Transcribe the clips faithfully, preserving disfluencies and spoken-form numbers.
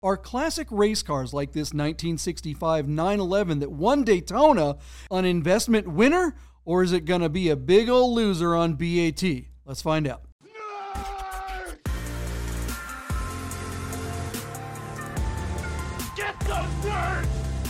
Are classic race cars like this nineteen sixty-five nine eleven that won Daytona an investment winner, or is it going to be a big old loser on B A T? Let's find out. Get those words!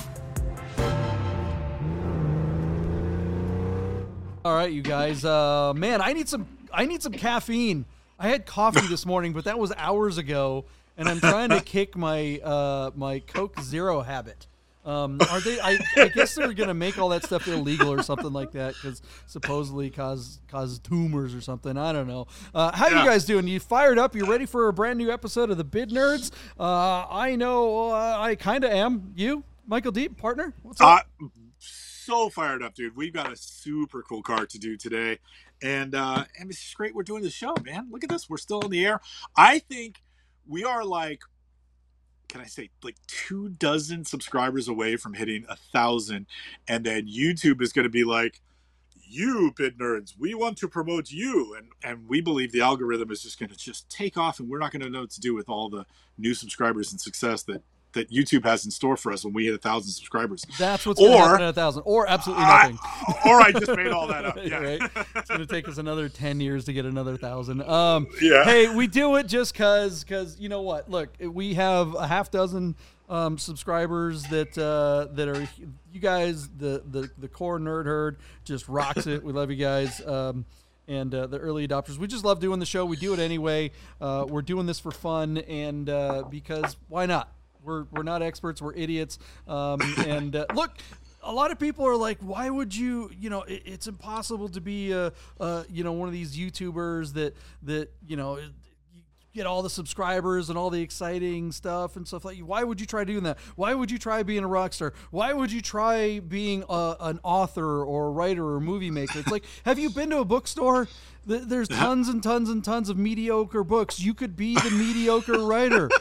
All right, you guys. Uh, man, I need some. I need some caffeine. I had coffee this morning, but that was hours ago, and I'm trying to kick my uh, my Coke Zero habit. Um, are they? I, I guess they're gonna make all that stuff illegal or something like that because supposedly cause cause tumors or something. I don't know. Uh, how Yeah. you guys doing? You fired up? You ready for a brand new episode of the Bid Nerds? Uh, I know uh, I kind of am. You, Michael Deep, partner? What's up? Uh, so fired up, dude. We've got a super cool car to do today. And uh, and it's just great we're doing the show, man. Look at this. We're still in the air. I think we are like, can I say, like two dozen subscribers away from hitting a thousand. And then YouTube is going to be like, you Bid Nerds, we want to promote you. And and we believe the algorithm is just going to just take off, and we're not going to know what to do with all the new subscribers and success that that YouTube has in store for us when we hit a thousand subscribers. That's what's going to Or- happen at a thousand, or absolutely nothing. I, or I just made all that up. Yeah. Right? It's going to take us another ten years to get another thousand. Um, Yeah. Hey, we do it just because, because you know what? Look, we have a half dozen um, subscribers that uh, that are you guys. The the the core nerd herd just rocks it. We love you guys. Um, and uh, the early adopters. We just love doing the show. We do it anyway. Uh, we're doing this for fun, and uh, because why not? We're we're not experts. We're idiots. Um, and uh, look, a lot of people are like, why would you? You know, it, it's impossible to be a, a you know one of these YouTubers that that you know you get all the subscribers and all the exciting stuff and stuff like. Why would you try doing that? Why would you try being a rock star? Why would you try being a, an author or a writer or a movie maker? It's like, have you been to a bookstore? Th- There's tons and tons and tons of mediocre books. You could be the mediocre writer.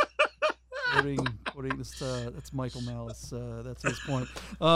Quoting, quoting this, uh, that's Michael Malice. Uh, that's his point.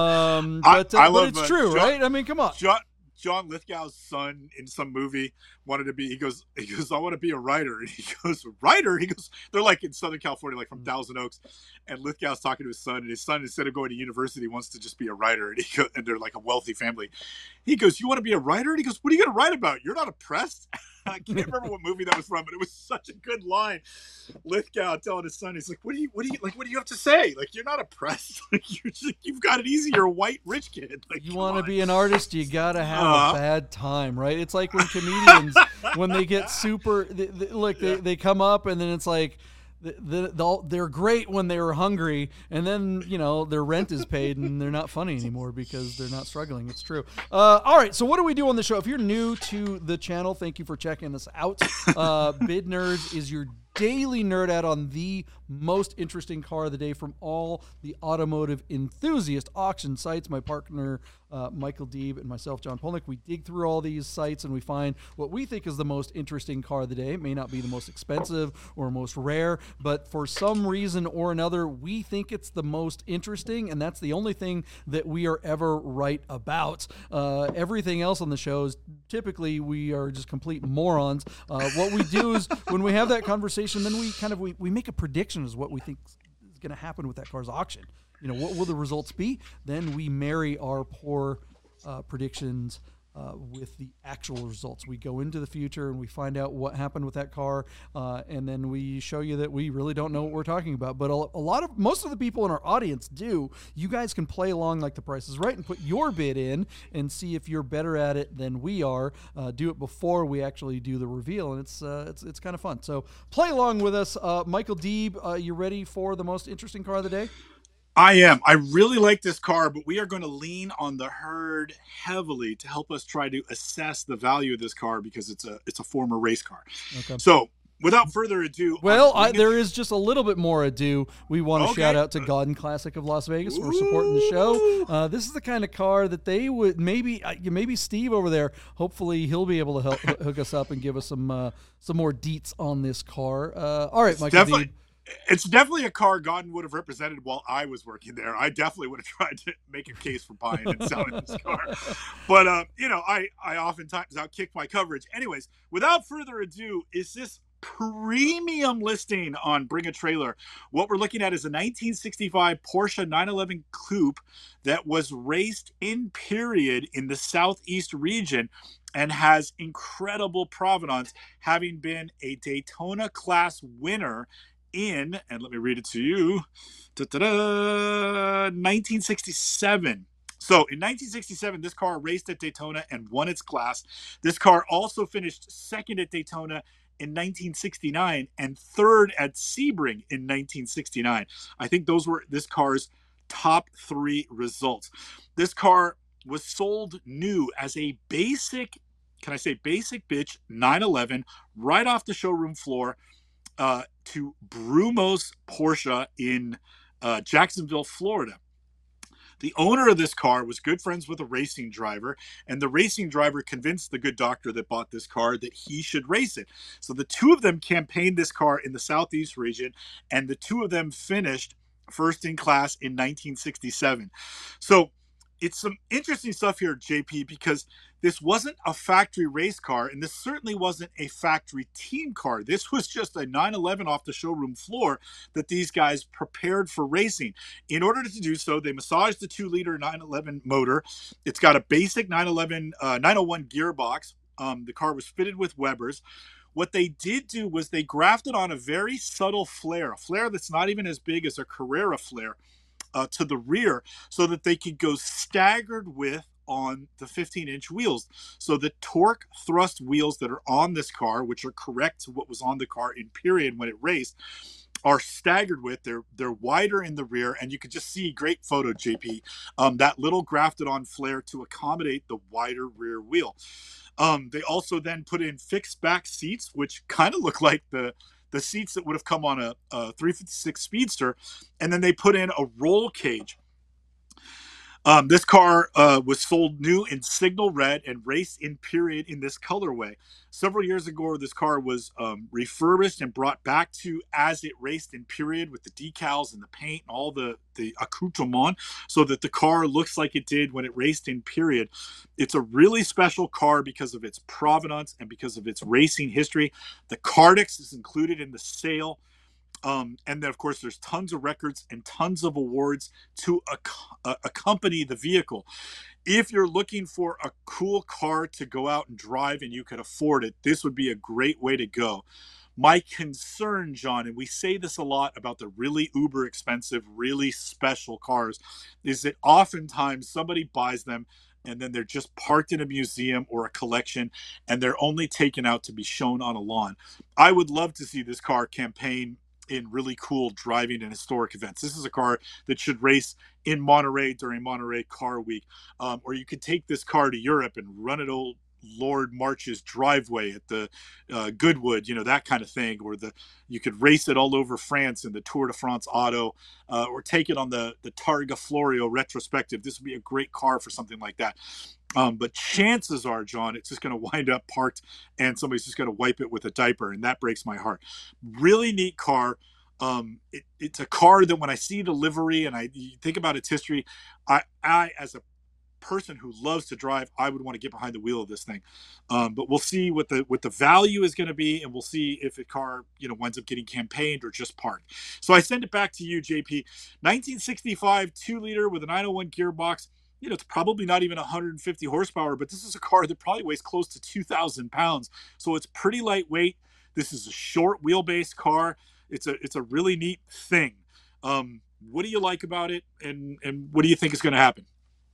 Um, I- but, uh, I but love, it's uh, true, John- right? I mean, come on. John, John Lithgow's son in some movie wanted to be, he goes, he goes, I want to be a writer. And he goes, writer? He goes, they're like in Southern California, like from Thousand Oaks. And Lithgow's talking to his son, and his son, instead of going to university, wants to just be a writer. And, he go, and they're like a wealthy family. He goes, you want to be a writer? And he goes, what are you going to write about? You're not oppressed? I can't remember what movie that was from, but it was such a good line. Lithgow telling his son, he's like, "What do you, what do you, like, what do you have to say? Like, you're not oppressed. Like, you're just, you've got it easy. You're a white rich kid. Like, You come want to on." be an artist, you gotta have Uh-huh. a bad time, right? It's like when comedians, when they get super, they, they, look, they, Yeah. they come up and then it's like, the, the, they'll- they're great when they were hungry, and then you know their rent is paid and they're not funny anymore because they're not struggling. It's true. Uh, all right, so what do we do on the show? If you're new to the channel, thank you for checking us out. Uh, Bid Nerds is your daily nerd out on the most interesting car of the day from all the automotive enthusiast auction sites. My partner uh, Michael Deeb and myself, John Polnick, we dig through all these sites and we find what we think is the most interesting car of the day. It may not be the most expensive or most rare, but for some reason or another, we think it's the most interesting, and that's the only thing that we are ever right about. Uh, everything else on the show is typically we are just complete morons. Uh, what we do is when we have that conversation, then we kind of we, we make a prediction as what we think is going to happen with that car's auction. You know, what will the results be? Then we marry our poor uh, predictions uh, with the actual results. We go into the future and we find out what happened with that car, uh, and then we show you that we really don't know what we're talking about. But a, a lot of most of the people in our audience do. You guys can play along like The Price is Right and put your bid in and see if you're better at it than we are. Uh, do it before we actually do the reveal, and it's uh, it's it's kind of fun. So play along with us. Uh, Michael Deeb, uh, you ready for the most interesting car of the day? I am. I really like this car, but we are going to lean on the herd heavily to help us try to assess the value of this car because it's a it's a former race car. Okay. So, without further ado, Well, I'm I, there is just a little bit more ado. We want to Okay. shout out to Godden Classic of Las Vegas for supporting the show. Uh, this is the kind of car that they would maybe uh, maybe Steve over there. Hopefully, he'll be able to help hook us up and give us some uh, some more deets on this car. Uh, all right, Michael definitely, Deeb. it's definitely a car Godden would have represented while I was working there. I definitely would have tried to make a case for buying and selling this car. But, uh, you know, I, I oftentimes outkick my coverage. Anyways, without further ado, is this premium listing on Bring a Trailer. What we're looking at is a nineteen sixty-five Porsche nine eleven Coupe that was raced in period in the Southeast region and has incredible provenance, having been a Daytona class winner in, and let me read it to you, nineteen sixty-seven. So in nineteen sixty-seven, this car raced at Daytona and won its class. This car also finished second at Daytona in nineteen sixty-nine and third at Sebring in nineteen sixty-nine. I think those were this car's top three results. This car was sold new as a basic, can I say basic bitch nine eleven right off the showroom floor uh, to Brumos Porsche in uh, Jacksonville, Florida. The owner of this car was good friends with a racing driver, and the racing driver convinced the good doctor that bought this car that he should race it. So the two of them campaigned this car in the Southeast region, and the two of them finished first in class in nineteen sixty-seven. So it's some interesting stuff here, J P, because this wasn't a factory race car, and this certainly wasn't a factory team car. This was just a nine eleven off the showroom floor that these guys prepared for racing. In order to do so, they massaged the two liter nine eleven motor. It's got a basic nine eleven, uh, nine oh one gearbox. Um, the car was fitted with Webers. What they did do was they grafted on a very subtle flare, a flare that's not even as big as a Carrera flare, Uh, to the rear, so that they could go staggered with on the fifteen inch wheels. So the torque thrust wheels that are on this car, which are correct to what was on the car in period when it raced, are staggered with. They're they're wider in the rear, and you could just see, great photo, J P, um, that little grafted on flare to accommodate the wider rear wheel. Um, they also then put in fixed back seats, which kind of look like the the seats that would have come on a, a three fifty-six Speedster, and then they put in a roll cage. Um, this car uh, was sold new in signal red and raced in period in this colorway. Several years ago, this car was um, refurbished and brought back to as it raced in period, with the decals and the paint and all the, the accoutrement, so that the car looks like it did when it raced in period. It's a really special car because of its provenance and because of its racing history. The Cardex is included in the sale. Um, and then, of course, there's tons of records and tons of awards to ac- uh, accompany the vehicle. If you're looking for a cool car to go out and drive and you could afford it, this would be a great way to go. My concern, John, and we say this a lot about the really uber expensive, really special cars, is that oftentimes somebody buys them and then they're just parked in a museum or a collection, and they're only taken out to be shown on a lawn. I would love to see this car campaign in really cool driving and historic events. This is a car that should race in Monterey during Monterey Car Week. Um, or you could take this car to Europe and run it old Lord March's driveway at the uh, Goodwood, you know, that kind of thing. Or the you could race it all over France in the Tour de France Auto, uh, or take it on the, the Targa Florio retrospective. This would be a great car for something like that. Um, but chances are, John, it's just going to wind up parked and somebody's just going to wipe it with a diaper, and that breaks my heart. Really neat car. Um, it, it's a car that when I see the livery and I think about its history, I, I as a person who loves to drive, I would want to get behind the wheel of this thing. Um, but we'll see what the what the value is going to be, and we'll see if the car, you know, winds up getting campaigned or just parked. So I send it back to you, J P. nineteen sixty-five two liter with a nine oh one gearbox. You know, it's probably not even one hundred fifty horsepower, but this is a car that probably weighs close to two thousand pounds. So it's pretty lightweight. This is a short wheelbase car. It's a it's a really neat thing. Um, what do you like about it, and and what do you think is going to happen?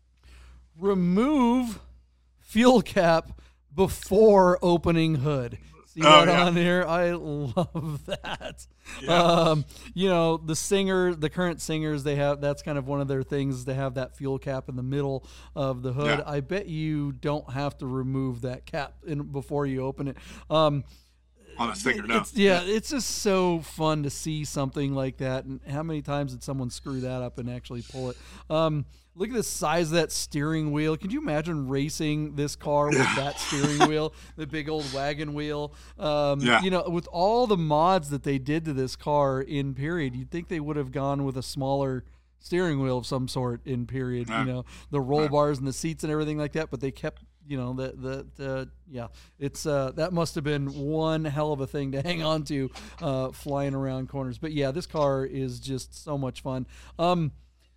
Remove fuel cap before opening hood. See Oh, that yeah. on here? I love that. Yeah. Um, you know, the singer, the current singers, they have, that's kind of one of their things. They have that fuel cap in the middle of the hood. Yeah. I bet you don't have to remove that cap in, before you open it. Um, On a Singer, no. It's, yeah, it's just so fun to see something like that. And how many times did someone screw that up and actually pull it? Um, look at the size of that steering wheel. Can you imagine racing this car with that steering wheel, the big old wagon wheel? Um, Yeah. You know, with all the mods that they did to this car in period, you'd think they would have gone with a smaller steering wheel of some sort in period, Yeah. you know, the roll Yeah. bars and the seats and everything like that, but they kept you know that that uh, yeah, it's uh, that must have been one hell of a thing to hang on to, uh, flying around corners. But yeah, this car is just so much fun. Um,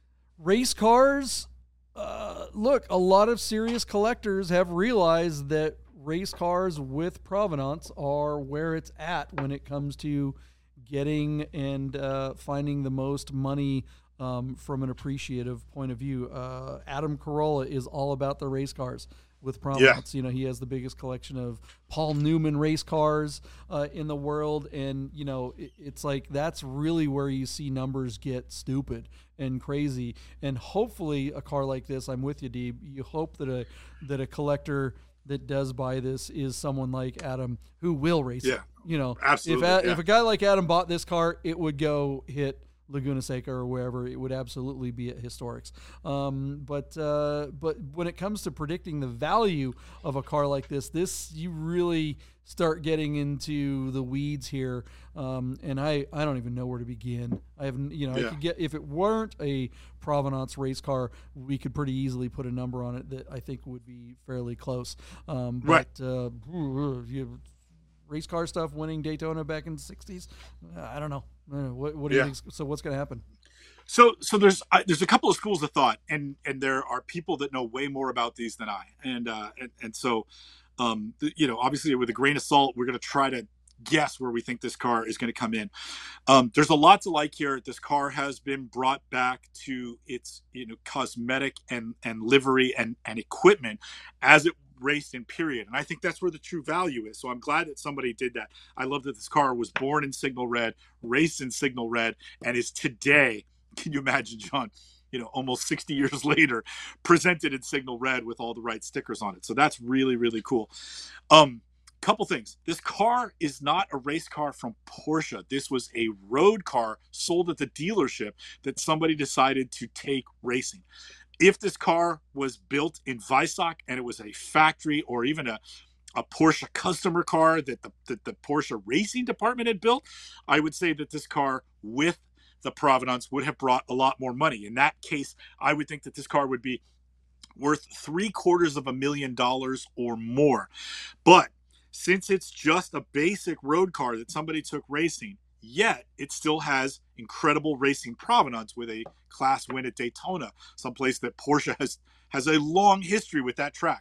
race cars. Uh, look, a lot of serious collectors have realized that race cars with provenance are where it's at when it comes to getting and uh, finding the most money um, from an appreciative point of view. Uh, Adam Carolla is all about the race cars with provenance. Yeah. You know, he has the biggest collection of Paul Newman race cars uh, in the world. And, you know, it, it's like that's really where you see numbers get stupid and crazy. And hopefully a car like this, I'm with you, Deeb, you hope that a that a collector that does buy this is someone like Adam who will race yeah. it. You know, absolutely. If, a, yeah. if a guy like Adam bought this car, it would go hit Laguna Seca or wherever. It would absolutely be at Historics. Um, but uh, but when it comes to predicting the value of a car like this, this you really start getting into the weeds here. Um, and I, I don't even know where to begin. I have you know yeah. I could get if it weren't a provenance race car, we could pretty easily put a number on it that I think would be fairly close. Um, but right. uh, you, race car stuff, winning Daytona back in the sixties. I don't know. What, what do yeah. you think? So what's going to happen? So, so there's uh, there's a couple of schools of thought, and and there are people that know way more about these than I, and uh, and and so, um, you know, obviously with a grain of salt, we're going to try to guess where we think this car is going to come in. Um, there's a lot to like here. This car has been brought back to its you know cosmetic and and livery and and equipment as it raced in period. And I think that's where the true value is. So I'm glad that somebody did that. I love that this car was born in signal red, raced in signal red, and is today, can you imagine, John, you know, almost sixty years later, presented in signal red with all the right stickers on it. So that's really, really cool. Um, couple things. This car is not a race car from Porsche. This was a road car sold at the dealership that somebody decided to take racing. If this car was built in Weissach and it was a factory or even a, a Porsche customer car that the, that the Porsche racing department had built, I would say that this car with the provenance would have brought a lot more money. In that case, I would think that this car would be worth three quarters of a million dollars or more. But since it's just a basic road car that somebody took racing, yet it still has incredible racing provenance with a class win at Daytona, someplace that Porsche has has a long history with that track.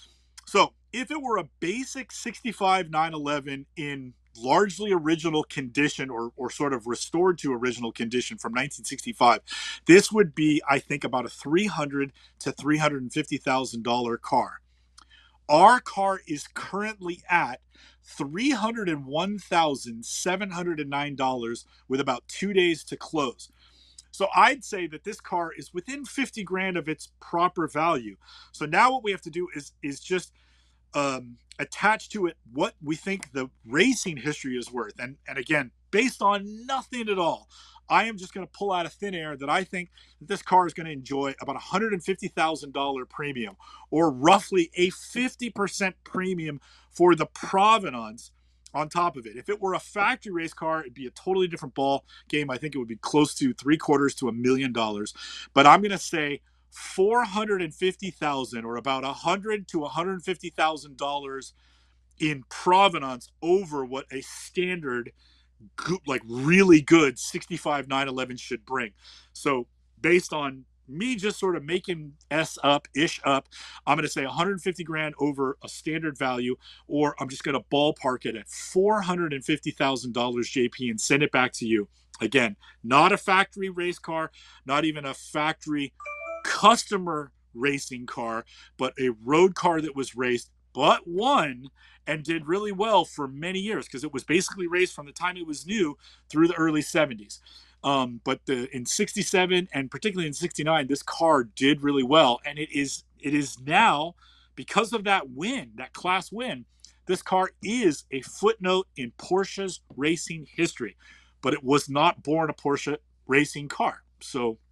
So if it were a basic sixty-five nine eleven in largely original condition or, or sort of restored to original condition from nineteen sixty-five, this would be, I think, about a three hundred thousand to three hundred fifty thousand dollars car. Our car is currently at three hundred one thousand seven hundred nine dollars with about two days to close. So I'd say that this car is within fifty grand of its proper value. So now what we have to do is is just um, attach to it what we think the racing history is worth. And, and again, based on nothing at all, I am just going to pull out of thin air that I think that this car is going to enjoy about a one hundred fifty thousand dollars premium, or roughly a fifty percent premium for the provenance on top of it. If it were a factory race car, it'd be a totally different ball game. I think it would be close to three quarters to a million dollars. But I'm going to say four hundred fifty thousand dollars, or about one hundred to one hundred fifty thousand dollars in provenance over what a standard good, like really good sixty-five nine eleven should bring. So based on me just sort of making S up ish up, I'm going to say one hundred fifty grand over a standard value, or I'm just going to ballpark it at four hundred fifty thousand dollars, J P, and send it back to you. Again, not a factory race car, not even a factory customer racing car, but a road car that was raced, but won and did really well for many years, because it was basically raced from the time it was new through the early seventies. Um, but the, in sixty-seven and particularly in sixty-nine, this car did really well. And it is it is now, because of that win, that class win, this car is a footnote in Porsche's racing history. But it was not born a Porsche racing car. So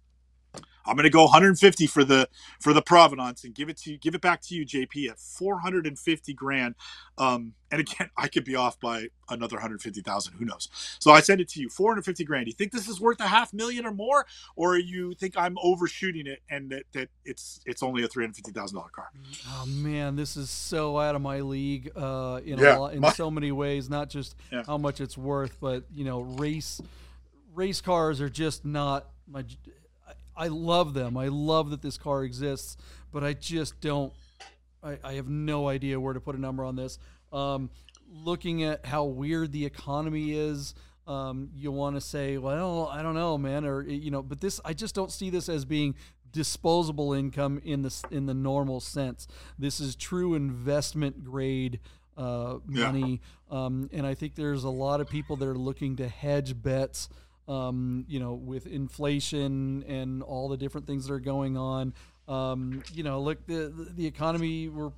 I'm going to go one hundred fifty for the for the Provenance and give it to you, give it back to you, J P, at four hundred fifty grand. Um, and again, I could be off by another one hundred fifty thousand. Who knows? So I send it to you, four hundred fifty grand. Do you think this is worth a half million or more, or you think I'm overshooting it and that, that it's it's only a three hundred fifty thousand dollar car? Oh man, this is so out of my league uh, in Yeah, a lot, in my- so many ways. Not just Yeah. how much it's worth, but you know, race race cars are just not my. I love them. I love that this car exists, but I just don't. I, I have no idea where to put a number on this. Um, looking at how weird the economy is, um, you want to say, well, I don't know, man, or you know, but this, I just don't see this as being disposable income in the in the normal sense. This is true investment grade uh, money, yeah. um, and I think there's a lot of people that are looking to hedge bets. Um, you know, with inflation and all the different things that are going on, um, you know, look, the the economy, we're,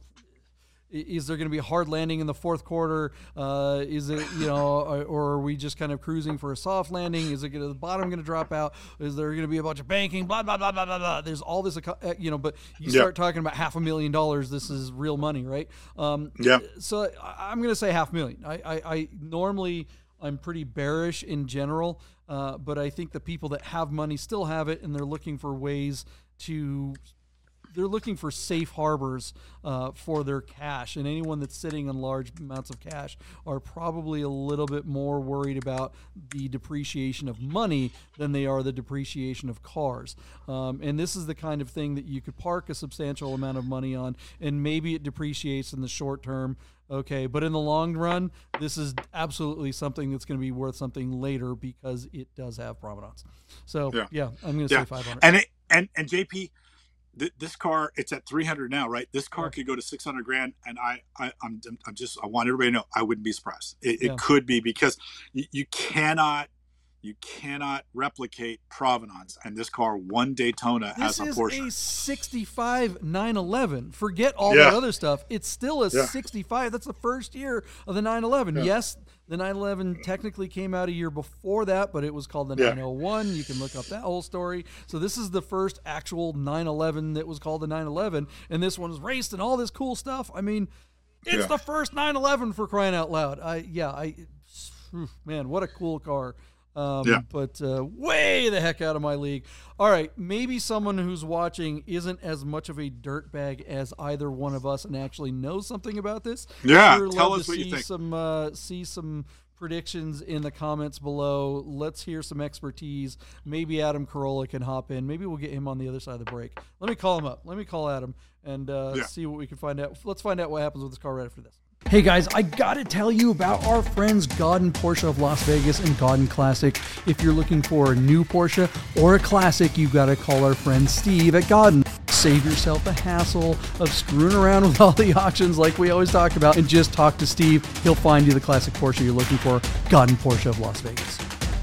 is there going to be a hard landing in the fourth quarter? Uh, is it, you know, or, or are we just kind of cruising for a soft landing? Is it going to, the bottom going to drop out? Is there going to be a bunch of banking, blah, blah, blah, blah, blah, blah. There's all this, you know, but you start yeah. talking about half a million dollars. This is real money, right? Um, yeah. So I'm going to say half a million. I, I, I normally, I'm pretty bearish in general, uh, but I think the people that have money still have it, and they're looking for ways to, they're looking for safe harbors uh, for their cash. And anyone that's sitting on large amounts of cash are probably a little bit more worried about the depreciation of money than they are the depreciation of cars. Um, and this is the kind of thing that you could park a substantial amount of money on, and maybe it depreciates in the short term. Okay, but in the long run, this is absolutely something that's going to be worth something later because it does have provenance. So yeah, yeah I'm going to yeah. say five hundred. And it, and and J P, th- this car, it's at three hundred now, right? This car yeah. could go to six hundred grand, and I, I I'm I'm just I want everybody to know I wouldn't be surprised. It, yeah. it could be because you, you cannot. You cannot replicate provenance, and this car won Daytona this as a Porsche. This is a sixty-five nine eleven. Forget all yeah. that other stuff. It's still a yeah. sixty-five. That's the first year of the nine eleven. Yeah. Yes, the nine eleven technically came out a year before that, but it was called the yeah. nine oh one. You can look up that whole story. So this is the first actual nine eleven that was called the nine eleven, and this one was raced and all this cool stuff. I mean, it's yeah. the first nine eleven for crying out loud. I yeah, I man, what a cool car. Um, yeah. But uh, way the heck out of my league. All right, maybe someone who's watching isn't as much of a dirtbag as either one of us and actually knows something about this. Yeah, sure tell love us to what see you think. Some, uh, see some predictions in the comments below. Let's hear some expertise. Maybe Adam Carolla can hop in. Maybe we'll get him on the other side of the break. Let me call him up. Let me call Adam and uh, yeah. see what we can find out. Let's find out what happens with this car right after this. Hey guys, I gotta tell you about our friends Gaudin Porsche of Las Vegas and Gaudin Classic. If you're looking for a new Porsche or a classic, you gotta call our friend Steve at Gaudin. Save yourself the hassle of screwing around with all the auctions like we always talk about, and just talk to Steve. He'll find you the classic Porsche you're looking for. Gaudin Porsche of Las Vegas.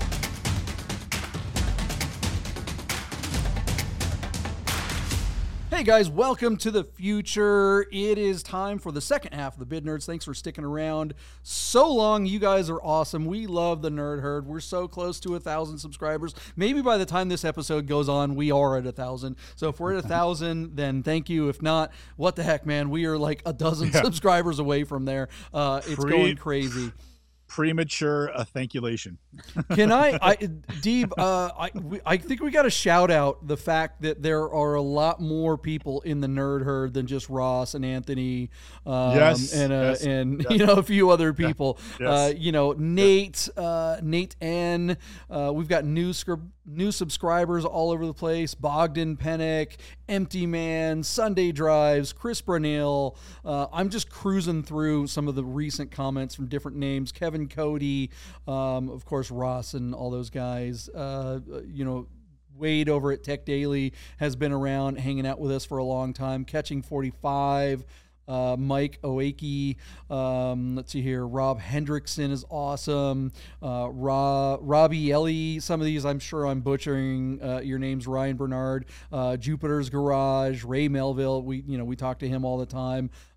Hey guys, welcome to the future. It is time for the second half of the Bid Nerds. Thanks for sticking around so long. You guys are awesome. We love the Nerd Herd. We're so close to a thousand subscribers. Maybe by the time this episode goes on, we are at a thousand. So if we're at a thousand, then thank you. If not, what the heck, man? We are like a dozen yeah. subscribers away from there. Uh, it's Pre- going crazy. Premature thankulation. Can I, I Deeb, uh, I, we, I think we got to shout out the fact that there are a lot more people in the Nerd Herd than just Ross and Anthony, um, yes, and uh, yes, and yes. you know a few other people. Yes. Uh, you know Nate, uh, Nate N. Uh, we've got new script. New subscribers all over the place. Bogdan Pennick, Empty Man, Sunday Drives, Chris Brunel. Uh, I'm just cruising through some of the recent comments from different names. Kevin Cody, um, of course, Ross and all those guys. Uh, you know, Wade over at Tech Daily has been around, hanging out with us for a long time. Catching forty-five. Uh, Mike Oaki, um, let's see here. Rob Hendrickson is awesome. Uh, Ra- Robbie Ellie, some of these I'm sure I'm butchering uh, your names. Ryan Bernard, uh, Jupiter's Garage, Ray Melville. We you know we talk to him all the time.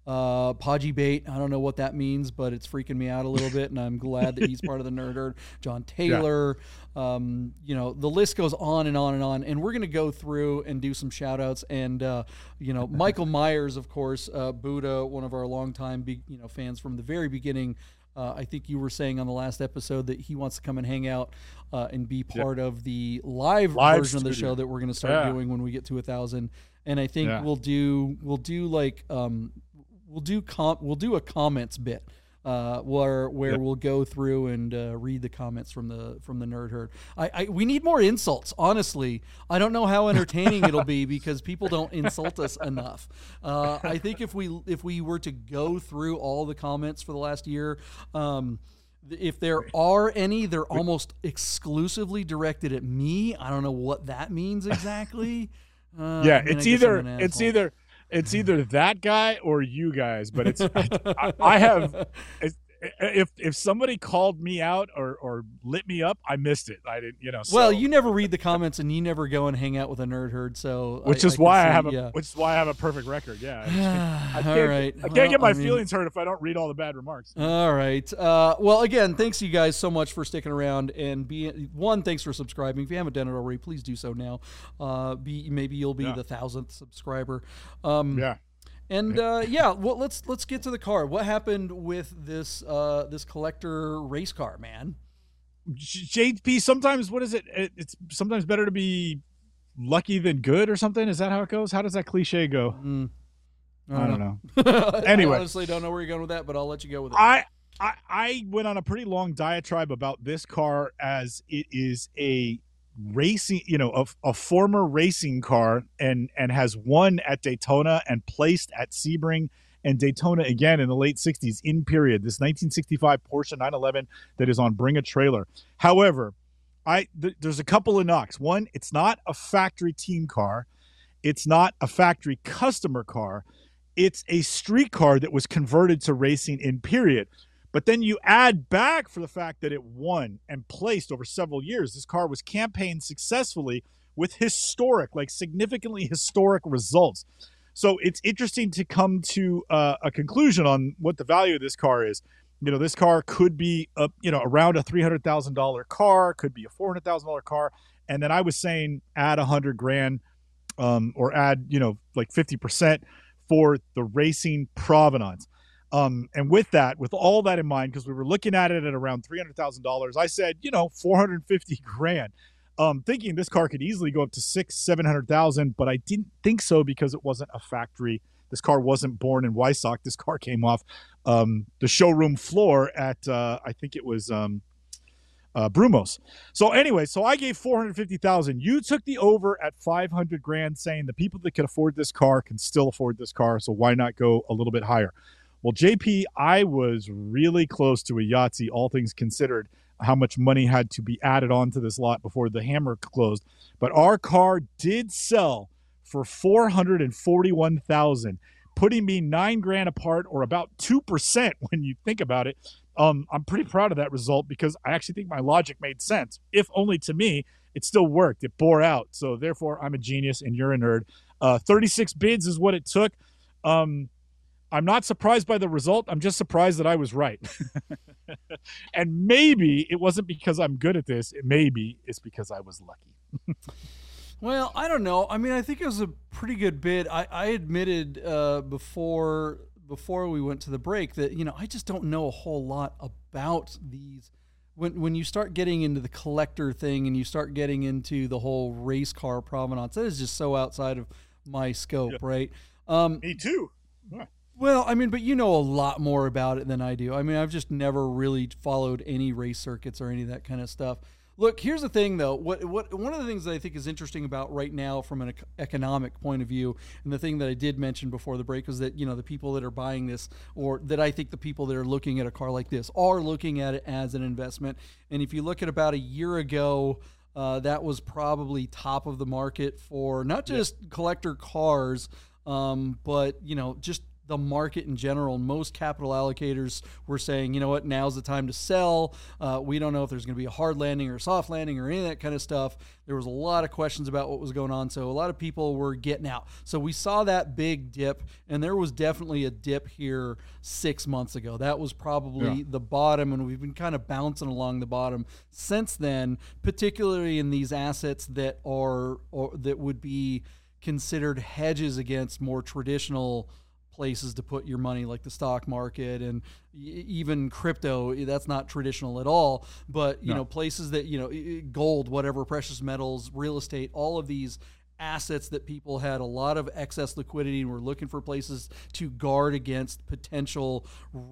Uh, Podgy Bait, I don't know what that means, but it's freaking me out a little bit, and I'm glad that he's part of the Nerd Herd. John Taylor, yeah. um, you know, the list goes on and on and on, and we're going to go through and do some shout-outs, and, uh, you know, Michael Myers, of course, uh, Buddha, one of our longtime, be- you know, fans from the very beginning. Uh, I think you were saying on the last episode that he wants to come and hang out uh, and be part yep. of the live, live version studio. of the show that we're going to start yeah. doing when we get to a thousand. And I think yeah. we'll do we'll do like um, we'll do com- we'll do a comments bit uh, where where yep. we'll go through and uh, read the comments from the from the Nerd Herd. I, I we need more insults. Honestly, I don't know how entertaining it'll be because people don't insult us enough. Uh, I think if we if we were to go through all the comments for the last year, um, if there are any, they're almost exclusively directed at me. I don't know what that means exactly. Uh, yeah, I mean, it's either it's either. It's either that guy or you guys, but it's I, I have it's, if if somebody called me out or, or lit me up, I missed it. I didn't, you know. So. Well, you never read the comments and you never go and hang out with a Nerd Herd, so which I, is I why see, I have a yeah. which is why I have a perfect record. Yeah. I, I can't, all right. I can't well, get my I mean, feelings hurt if I don't read all the bad remarks. All right. Uh, well, again, thanks you guys so much for sticking around and being one. Thanks for subscribing. If you haven't done it already, please do so now. Uh, be maybe you'll be yeah. the thousandth subscriber. Um, yeah. And uh, yeah, well, let's let's get to the car. What happened with this uh, this collector race car, man? J P, sometimes what is it? It's sometimes better to be lucky than good, or something. Is that how it goes? How does that cliche go? Mm, I don't, I don't know. know. Anyway, I honestly don't know where you're going with that, but I'll let you go with it. I I, I went on a pretty long diatribe about this car as it is a racing, you know, a, a former racing car and and has won at Daytona and placed at Sebring and Daytona again in the late sixties in period. This nineteen sixty-five Porsche nine eleven that is on Bring a Trailer. However, I th- there's a couple of knocks. One, it's not a factory team car. It's not a factory customer car. It's a street car that was converted to racing in period. But then you add back for the fact that it won and placed over several years. This car was campaigned successfully with historic, like significantly historic results. So it's interesting to come to uh, a conclusion on what the value of this car is. You know, this car could be, a, you know, around a three hundred thousand dollars car, could be a four hundred thousand dollars car. And then I was saying add a hundred grand um, or add, you know, like fifty percent for the racing provenance. Um, and with that, with all that in mind, because we were looking at it at around three hundred thousand dollars, I said, you know, four hundred fifty grand, um, thinking this car could easily go up to six, seven hundred thousand, but I didn't think so because it wasn't a factory. This car wasn't born in Weissach. This car came off um, the showroom floor at, uh, I think it was um, uh, Brumos. So anyway, so I gave four hundred fifty thousand. You took the over at five hundred grand, saying the people that can afford this car can still afford this car. So why not go a little bit higher? Well, J P, I was really close to a Yahtzee, all things considered, how much money had to be added onto this lot before the hammer closed. But our car did sell for four hundred forty-one thousand dollars, putting me nine grand apart, or about two percent when you think about it. Um, I'm pretty proud of that result because I actually think my logic made sense. If only to me, it still worked. It bore out. So therefore, I'm a genius and you're a nerd. Uh, thirty-six bids is what it took. Um, I'm not surprised by the result. I'm just surprised that I was right. And maybe it wasn't because I'm good at this. It maybe it's because I was lucky. Well, I don't know. I mean, I think it was a pretty good bid. I, I admitted uh, before before we went to the break that, you know, I just don't know a whole lot about these. When when you start getting into the collector thing and you start getting into the whole race car provenance, that is just so outside of my scope, yeah. right? Um, Me too. Yeah. Well, I mean, but you know a lot more about it than I do. I mean, I've just never really followed any race circuits or any of that kind of stuff. Look, here's the thing, though. What what one of the things that I think is interesting about right now from an economic point of view, and the thing that I did mention before the break was that, you know, the people that are buying this, or that I think the people that are looking at a car like this are looking at it as an investment. And if you look at about a year ago, uh, that was probably top of the market for not just yeah. collector cars, um, but, you know, just the market in general. Most capital allocators were saying, you know what, now's the time to sell. Uh, we don't know if there's going to be a hard landing or a soft landing or any of that kind of stuff. There was a lot of questions about what was going on, so a lot of people were getting out. So we saw that big dip, and there was definitely a dip here six months ago. That was probably yeah. the bottom, and we've been kind of bouncing along the bottom since then, particularly in these assets that are or that would be considered hedges against more traditional places to put your money, like the stock market and even crypto. That's not traditional at all, but you no. know, places that, you know, gold, whatever, precious metals, real estate, all of these assets that people had a lot of excess liquidity and were looking for places to guard against potential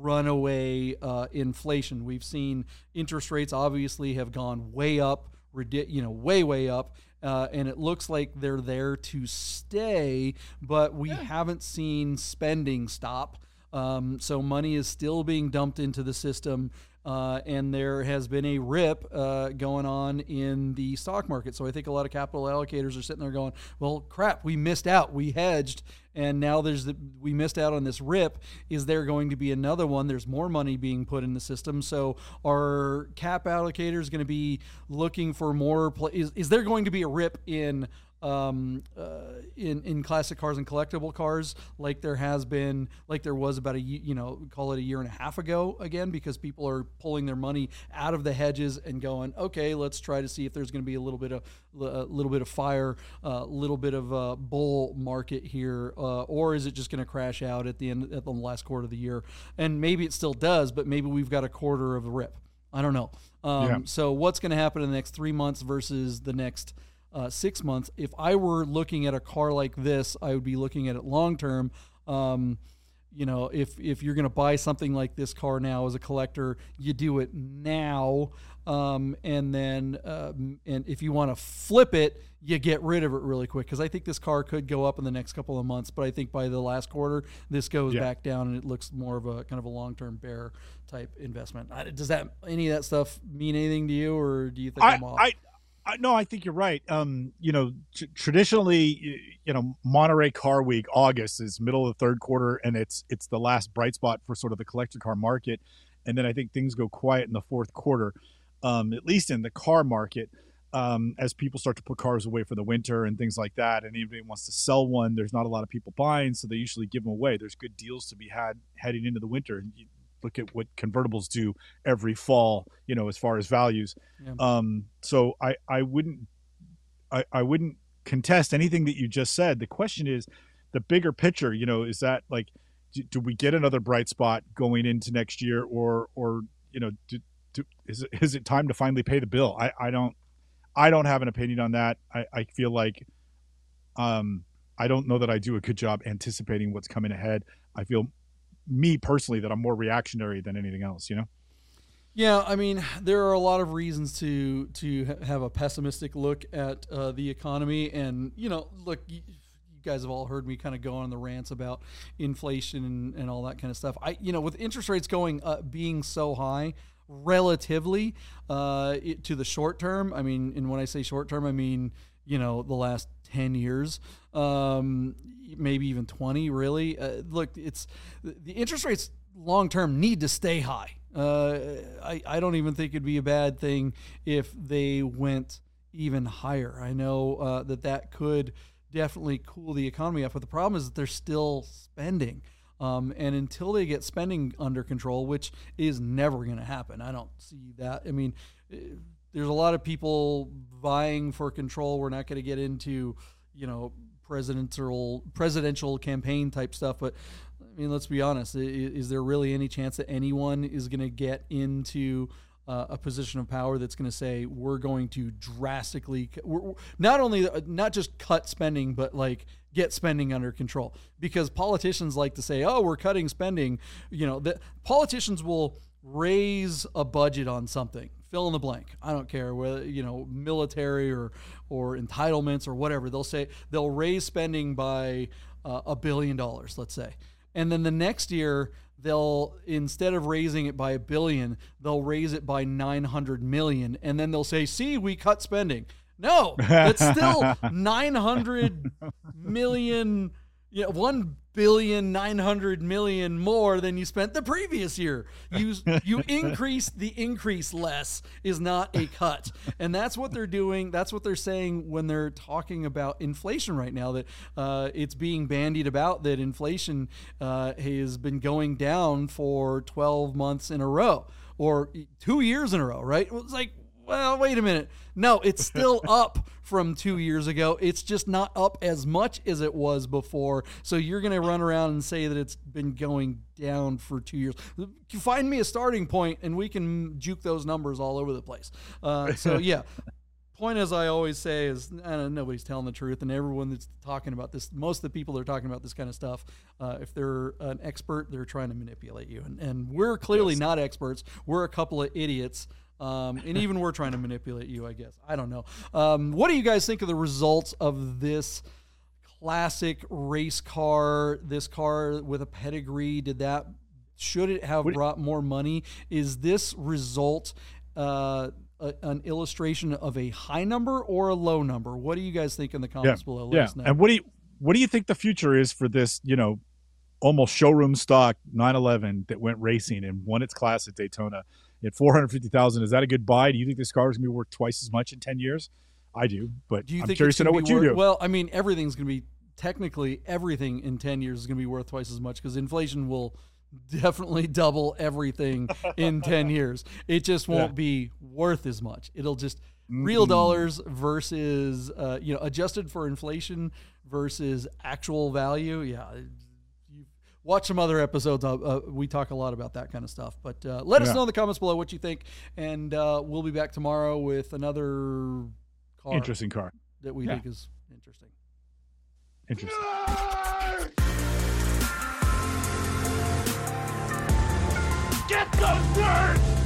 runaway uh, inflation. We've seen interest rates obviously have gone way up, you know, way, way up. Uh, and it looks like they're there to stay, but we yeah. haven't seen spending stop. Um, so money is still being dumped into the system, uh, and there has been a rip uh, going on in the stock market. So I think a lot of capital allocators are sitting there going, well, crap, we missed out. We hedged, and now there's the, we missed out on this rip. Is there going to be another one? There's more money being put in the system. So are cap allocators going to be looking for more? Pl- is, is there going to be a rip in um, uh, in in classic cars and collectible cars, like there has been, like there was about a you know call it a year and a half ago again, because people are pulling their money out of the hedges and going, okay, let's try to see if there's going to be a little bit of a little bit of fire, a uh, little bit of a bull market here, uh, or is it just going to crash out at the end at the last quarter of the year? And maybe it still does, but maybe we've got a quarter of a rip. I don't know. Um, yeah. So what's going to happen in the next three months versus the next Uh, six months. If I were looking at a car like this, I would be looking at it long term. Um, you know, if if you're going to buy something like this car now as a collector, you do it now. Um, and then, uh, and if you want to flip it, you get rid of it really quick, because I think this car could go up in the next couple of months. But I think by the last quarter, this goes yeah. back down, and it looks more of a kind of a long-term bear type investment. Does that any of that stuff mean anything to you, or do you think I, I'm off? I, I, no, I think you're right. Um, you know, t- traditionally, you know, Monterey Car Week, August is middle of the third quarter, and it's it's the last bright spot for sort of the collector car market. And then I think things go quiet in the fourth quarter, um, at least in the car market, um, as people start to put cars away for the winter and things like that. And anybody wants to sell one, there's not a lot of people buying, so they usually give them away. There's good deals to be had heading into the winter. You look at what convertibles do every fall, you know, as far as values. Yeah. Um, so I, I wouldn't, I, I wouldn't contest anything that you just said. The question is the bigger picture, you know, is that like, do, do we get another bright spot going into next year, or, or, you know, do, do, is it, is it time to finally pay the bill? I, I don't, I don't have an opinion on that. I, I feel like, um, I don't know that I do a good job anticipating what's coming ahead. I feel me personally that I'm more reactionary than anything else, you know? Yeah, I mean, there are a lot of reasons to to ha- have a pessimistic look at uh, the economy. And, you know, look, you, you guys have all heard me kind of go on the rants about inflation and, and all that kind of stuff. I, you know, with interest rates going, uh, being so high relatively uh, it, to the short term, I mean, and when I say short term, I mean, you know, the last ten years, um, maybe even twenty, really. Uh, look, it's the interest rates long term need to stay high. Uh, I, I don't even think it'd be a bad thing if they went even higher. I know uh, that that could definitely cool the economy up, but the problem is that they're still spending. Um, and until they get spending under control, which is never going to happen, I don't see that. I mean, there's a lot of people vying for control. We're not going to get into, you know, presidential presidential campaign type stuff, but I mean, let's be honest. Is, is there really any chance that anyone is going to get into uh, a position of power that's going to say we're going to drastically, we're, not only not just cut spending, but like get spending under control? Because politicians like to say, "Oh, we're cutting spending." You know, the politicians will raise a budget on something. Fill in the blank. I don't care whether, you know, military or or entitlements or whatever. They'll say they'll raise spending by uh, a billion dollars, let's say. And then the next year, they'll, instead of raising it by a billion, they'll raise it by nine hundred million. And then they'll say, see, we cut spending. No, it's still nine hundred million, you know, one billion nine hundred million more than you spent the previous year. You you increase the increase less is not a cut, and that's what they're doing. That's what they're saying when they're talking about inflation right now. That uh, it's being bandied about that inflation uh, has been going down for twelve months in a row or two years in a row. Right? It's like, well, wait a minute. No, it's still up from two years ago. It's just not up as much as it was before. So you're going to run around and say that it's been going down for two years. Find me a starting point, and we can juke those numbers all over the place. Uh, so, yeah. Point, as I always say, is uh, nobody's telling the truth, and everyone that's talking about this, most of the people that are talking about this kind of stuff, uh, if they're an expert, they're trying to manipulate you. And, and we're clearly yes. not experts. We're a couple of idiots. Um, and even we're trying to manipulate you, I guess. I don't know. Um, what do you guys think of the results of this classic race car, this car with a pedigree? Did that, should it have what, brought more money? Is this result uh, a, an illustration of a high number or a low number? What do you guys think in the comments yeah, below? Let yeah. us know. And what do you, what do you think the future is for this, you know, almost showroom stock nine eleven that went racing and won its class at Daytona at four hundred fifty thousand? Is that a good buy? Do you think this car is going to be worth twice as much in ten years? I do, but do you I'm think curious to know what worth, you do. Well, I mean, everything's going to be, technically everything in ten years is going to be worth twice as much because inflation will definitely double everything in ten years. It just won't yeah. be worth as much. It'll just mm-hmm. real dollars versus, uh, you know, adjusted for inflation versus actual value. Yeah. Watch some other episodes. Uh, uh, we talk a lot about that kind of stuff. But uh, let yeah. us know in the comments below what you think. And uh, we'll be back tomorrow with another car. Interesting car. That we yeah. think is interesting. Interesting. Get those nerds!